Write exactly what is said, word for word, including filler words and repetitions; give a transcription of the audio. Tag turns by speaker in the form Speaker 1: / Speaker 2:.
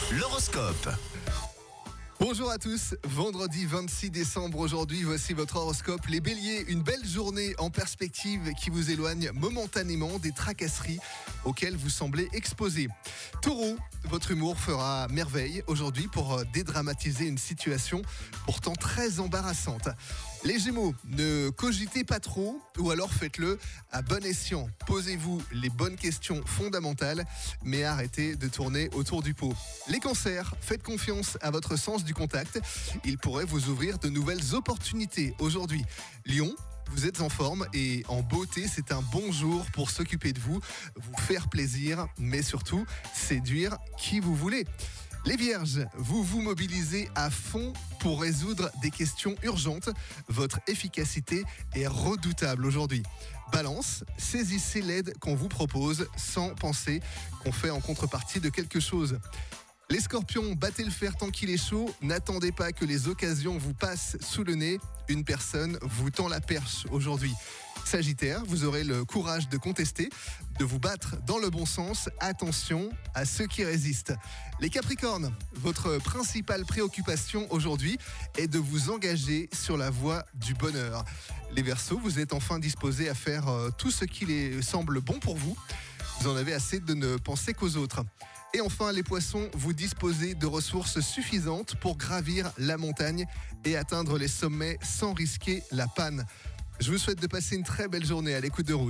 Speaker 1: L'horoscope.
Speaker 2: Bonjour à tous, vendredi vingt-six décembre aujourd'hui, voici votre horoscope. Les béliers, une belle journée en perspective qui vous éloigne momentanément des tracasseries auxquelles vous semblez exposés. Taureau, votre humour fera merveille aujourd'hui pour dédramatiser une situation pourtant très embarrassante. Les gémeaux, ne cogitez pas trop ou alors faites-le à bon escient. Posez-vous les bonnes questions fondamentales, mais arrêtez de tourner autour du pot. Les cancers, faites confiance à votre sens du contact. Il pourrait vous ouvrir de nouvelles opportunités aujourd'hui. Lion, vous êtes en forme et en beauté, c'est un bon jour pour s'occuper de vous, vous faire plaisir, mais surtout séduire qui vous voulez. Les vierges, vous vous mobilisez à fond pour résoudre des questions urgentes. Votre efficacité est redoutable aujourd'hui. Balance, saisissez l'aide qu'on vous propose sans penser qu'on fait en contrepartie de quelque chose. Les scorpions, battez le fer tant qu'il est chaud. N'attendez pas que les occasions vous passent sous le nez. Une personne vous tend la perche aujourd'hui. Sagittaire, vous aurez le courage de contester, de vous battre dans le bon sens. Attention à ceux qui résistent. Les Capricornes, votre principale préoccupation aujourd'hui est de vous engager sur la voie du bonheur. Les Verseaux, vous êtes enfin disposés à faire tout ce qui les semble bon pour vous. Vous en avez assez de ne penser qu'aux autres. Et enfin, les poissons, vous disposez de ressources suffisantes pour gravir la montagne et atteindre les sommets sans risquer la panne. Je vous souhaite de passer une très belle journée à l'écoute de Rouge.